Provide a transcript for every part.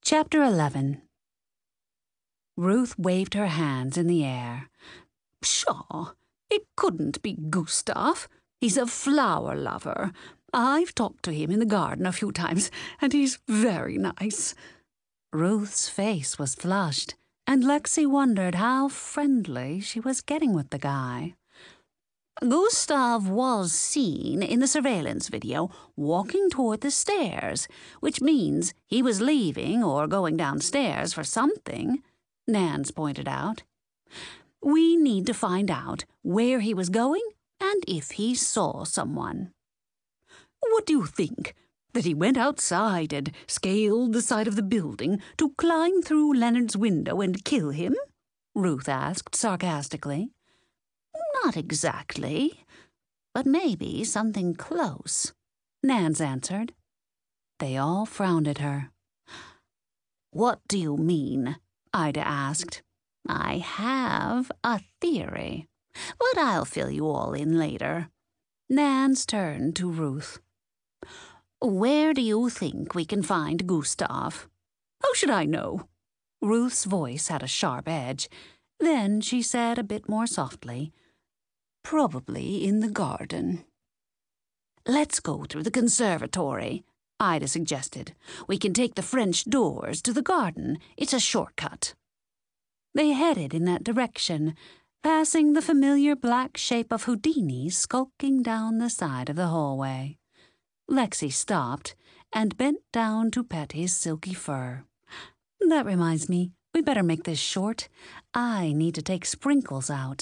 Chapter 11. Ruth waved her hands in the air. Pshaw! It couldn't be Gustav. He's a flower lover. I've talked to him in the garden a few times, and he's very nice. Ruth's face was flushed, and Lexi wondered how friendly she was getting with the guy. Gustav was seen in the surveillance video walking toward the stairs, which means he was leaving or going downstairs for something, Nance pointed out. We need to find out where he was going and if he saw someone. What do you think? That he went outside and scaled the side of the building to climb through Leonard's window and kill him? Ruth asked sarcastically. Not exactly, but maybe something close, Nance answered. They all frowned at her. What do you mean? Ida asked. I have a theory, but I'll fill you all in later. Nance turned to Ruth. Where do you think we can find Gustav? How should I know? Ruth's voice had a sharp edge. Then she said a bit more softly, Probably in the garden. Let's go through the conservatory, Ida suggested. We can take the French doors to the garden. It's a shortcut. They headed in that direction, passing the familiar black shape of Houdini skulking down the side of the hallway. Lexi stopped and bent down to pet his silky fur. That reminds me, we better make this short. I need to take Sprinkles out.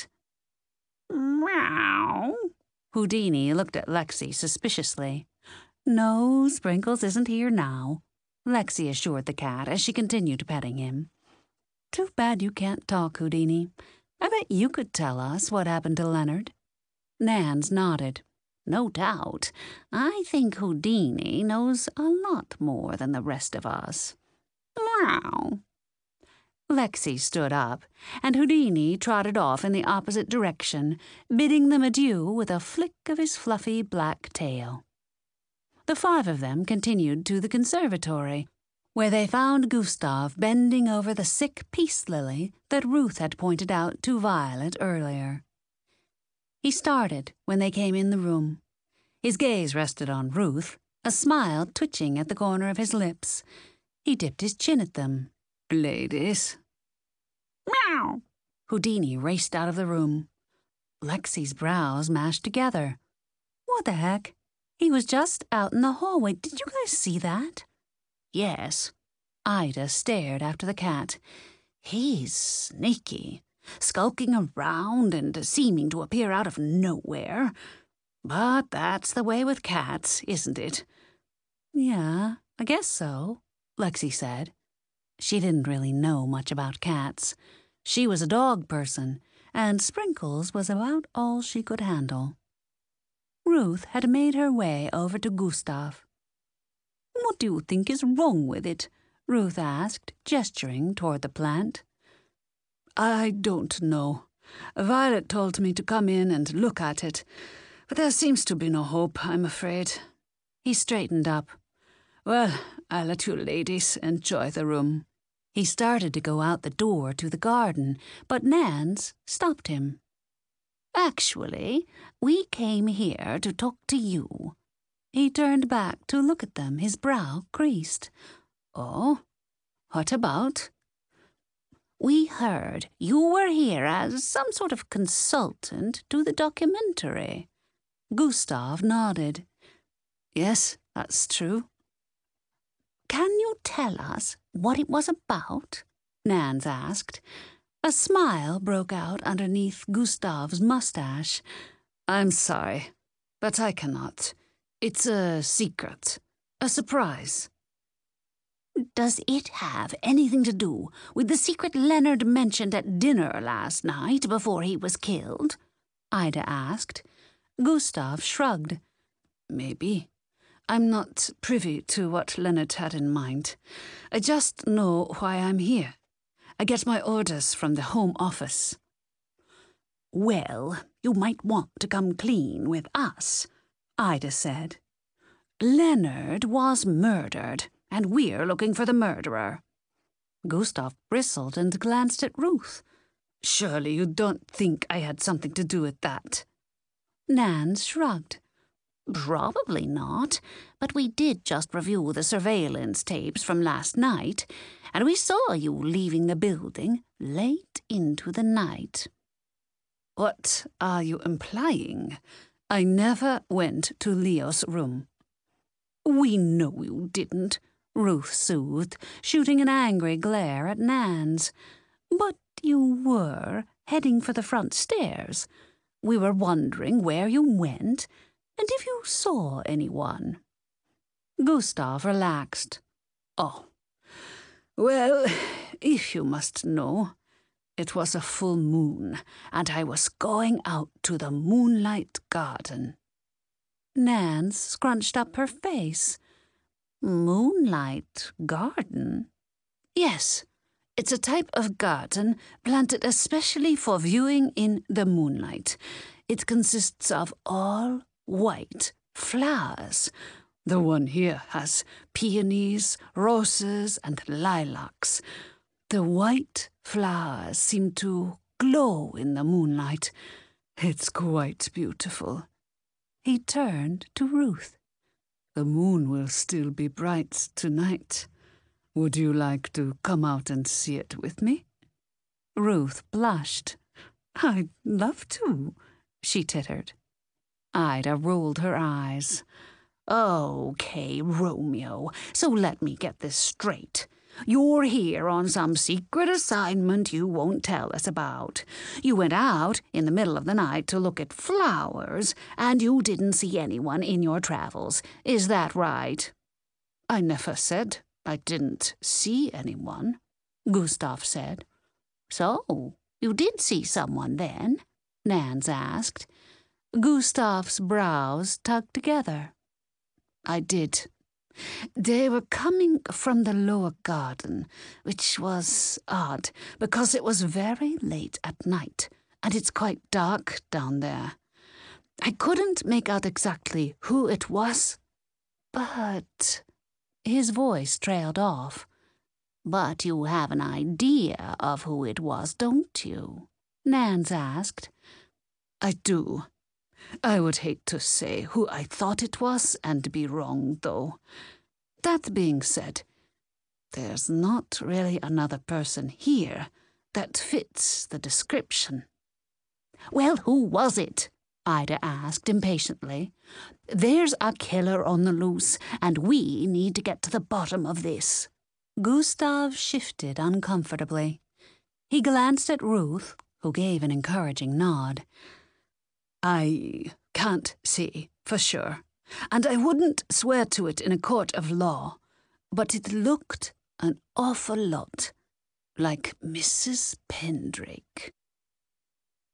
Meow. Houdini looked at Lexi suspiciously. No, Sprinkles isn't here now, Lexi assured the cat as she continued petting him. Too bad you can't talk, Houdini. I bet you could tell us what happened to Leonard. Nance nodded. No doubt. I think Houdini knows a lot more than the rest of us. Meow. Lexi stood up, and Houdini trotted off in the opposite direction, bidding them adieu with a flick of his fluffy black tail. The five of them continued to the conservatory, where they found Gustav bending over the sick peace lily that Ruth had pointed out to Violet earlier. He started when they came in the room. His gaze rested on Ruth, a smile twitching at the corner of his lips. He dipped his chin at them. Ladies. Meow. Houdini raced out of the room. Lexi's brows mashed together. What the heck? He was just out in the hallway. Did you guys see that? Yes. Ida stared after the cat. He's sneaky, skulking around and seeming to appear out of nowhere. But that's the way with cats, isn't it? Yeah, I guess so, Lexi said. She didn't really know much about cats. She was a dog person, and Sprinkles was about all she could handle. Ruth had made her way over to Gustav. What do you think is wrong with it? Ruth asked, gesturing toward the plant. I don't know. Violet told me to come in and look at it, but there seems to be no hope, I'm afraid. He straightened up. Well, I'll let you ladies enjoy the room. He started to go out the door to the garden, but Nance stopped him. Actually, we came here to talk to you. He turned back to look at them, his brow creased. Oh, what about? We heard you were here as some sort of consultant to the documentary. Gustav nodded. Yes, that's true. Can you tell us what it was about? Nance asked. A smile broke out underneath Gustav's mustache. I'm sorry, but I cannot. It's a secret, a surprise. Does it have anything to do with the secret Leonard mentioned at dinner last night before he was killed? Ida asked. Gustav shrugged. Maybe. I'm not privy to what Leonard had in mind. I just know why I'm here. I get my orders from the Home Office. Well, you might want to come clean with us, Ida said. Leonard was murdered, and we're looking for the murderer. Gustav bristled and glanced at Ruth. "Surely you don't think I had something to do with that?" Nan shrugged. "Probably not, but we did just review the surveillance tapes from last night, and we saw you leaving the building late into the night." "What are you implying? I never went to Leo's room." "We know you didn't," Ruth soothed, shooting an angry glare at Nan's. "But you were heading for the front stairs. We were wondering where you went and if you saw anyone." Gustav relaxed. "Oh, well, if you must know, it was a full moon, and I was going out to the moonlight garden." Nan scrunched up her face. "Moonlight garden?" "Yes, it's a type of garden planted especially for viewing in the moonlight. It consists of all white flowers. The one here has peonies, roses, and lilacs. The white flowers seem to glow in the moonlight. It's quite beautiful." He turned to Ruth. "The moon will still be bright tonight. Would you like to come out and see it with me?" Ruth blushed. "I'd love to," she tittered. Ida rolled her eyes. "Okay, Romeo, so let me get this straight. You're here on some secret assignment you won't tell us about. You went out in the middle of the night to look at flowers, and you didn't see anyone in your travels. Is that right?" "I never said I didn't see anyone," Gustav said. "So, you did see someone then?" Nans asked. Gustav's brows tugged together. "I did. They were coming from the lower garden, which was odd, because it was very late at night, and it's quite dark down there. I couldn't make out exactly who it was, but—" His voice trailed off. "But you have an idea of who it was, don't you?" Nans asked. "I do. I would hate to say who I thought it was and be wrong, though. That being said, there's not really another person here that fits the description." "Well, who was it?" Ida asked impatiently. "There's a killer on the loose, and we need to get to the bottom of this." Gustav shifted uncomfortably. He glanced at Ruth, who gave an encouraging nod. "I can't say for sure, and I wouldn't swear to it in a court of law, but it looked an awful lot like Mrs. Pendrake."